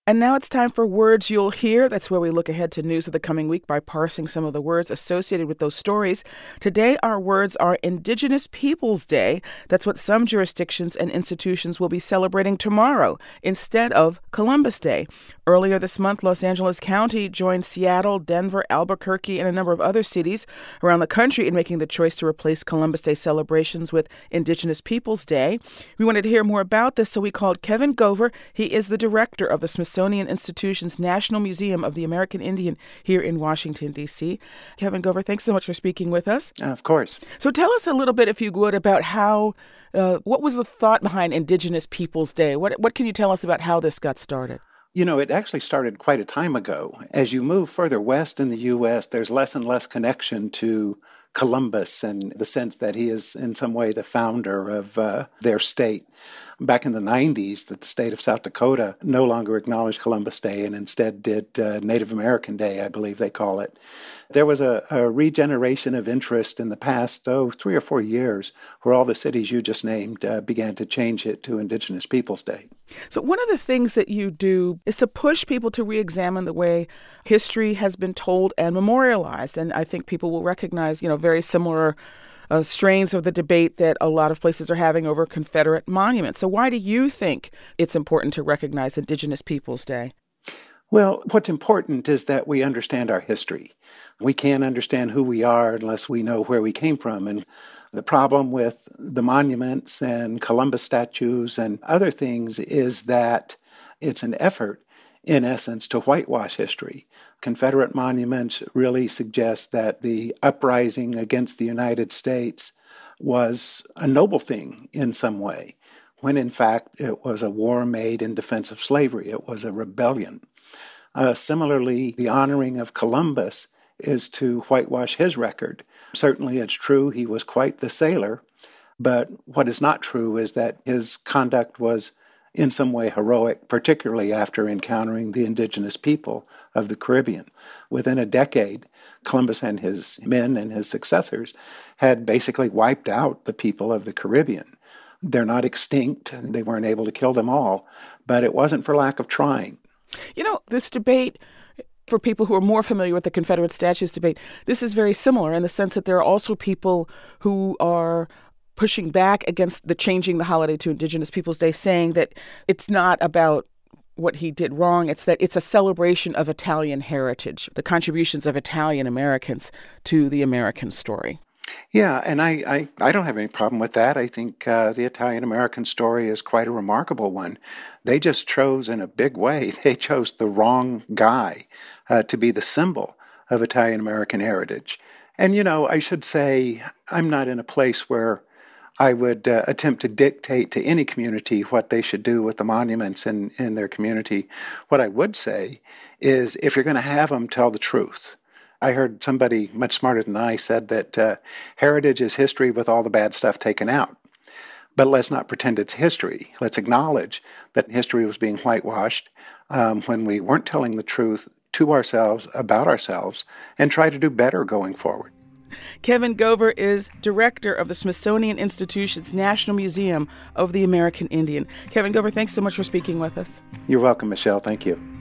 And now it's time for Words You'll Hear. That's where we look ahead to news of the coming week by parsing some of the words associated with those stories. Today, our words are Indigenous Peoples Day. That's what some jurisdictions and institutions will be celebrating tomorrow instead of Columbus Day. Earlier this month, Los Angeles County joined Seattle, Denver, Albuquerque, and a number of other cities around the country in making the choice to replace Columbus Day celebrations with Indigenous Peoples Day. We wanted to hear more about this, so we called Kevin Gover. He is the director of the Smithsonian Institution's National Museum of the American Indian here in Washington, D.C. Kevin Gover, thanks so much for speaking with us. Of course. So tell us a little bit, if you would, about what was the thought behind Indigenous Peoples Day? What can you tell us about how this got started? You know, it actually started quite a time ago. As you move further west in the U.S., there's less and less connection to Columbus and the sense that he is in some way the founder of their state. Back in the 90s, the state of South Dakota no longer acknowledged Columbus Day and instead did Native American Day, I believe they call it. There was a regeneration of interest in the past, 3 or 4 years, where all the cities you just named began to change it to Indigenous Peoples Day. So one of the things that you do is to push people to re-examine the way history has been told and memorialized. And I think people will recognize, very similar strains of the debate that a lot of places are having over Confederate monuments. So why do you think it's important to recognize Indigenous Peoples Day? Well, what's important is that we understand our history. We can't understand who we are unless we know where we came from. And the problem with the monuments and Columbus statues and other things is that it's an effort, in essence, to whitewash history. Confederate monuments really suggest that the uprising against the United States was a noble thing in some way, when in fact it was a war made in defense of slavery. It was a rebellion. Similarly, the honoring of Columbus is to whitewash his record. Certainly it's true he was quite the sailor, but what is not true is that his conduct was in some way heroic, particularly after encountering the indigenous people of the Caribbean. Within a decade, Columbus and his men and his successors had basically wiped out the people of the Caribbean. They're not extinct, and they weren't able to kill them all, but it wasn't for lack of trying. This debate, for people who are more familiar with the Confederate statues debate, this is very similar in the sense that there are also people who are pushing back against the changing the holiday to Indigenous Peoples Day, saying that it's not about what he did wrong. It's that it's a celebration of Italian heritage, the contributions of Italian Americans to the American story. Yeah, and I don't have any problem with that. I think the Italian-American story is quite a remarkable one. They just chose in a big way. They chose the wrong guy to be the symbol of Italian-American heritage. And, I should say I'm not in a place where I would attempt to dictate to any community what they should do with the monuments in their community. What I would say is if you're going to have them, tell the truth. I heard somebody much smarter than I said that heritage is history with all the bad stuff taken out. But let's not pretend it's history. Let's acknowledge that history was being whitewashed when we weren't telling the truth to ourselves, about ourselves, and try to do better going forward. Kevin Gover is director of the Smithsonian Institution's National Museum of the American Indian. Kevin Gover, thanks so much for speaking with us. You're welcome, Michelle. Thank you.